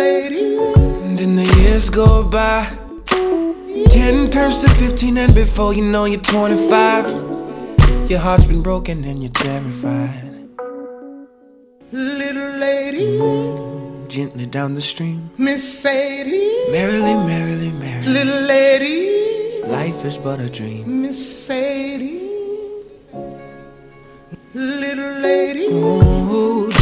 lady. And then the years go by, 10 turns to 15, and before you know you're 25. Your heart's been broken and you're terrified. Little lady, gently down the stream, Miss Sadie. Merrily, merrily, merrily. Little lady, life is but a dream. Miss Sadie, little lady. Ooh,